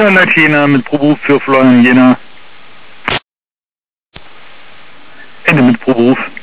400 Jena mit Proberuf für Florian Jena. Ende mit Proberuf.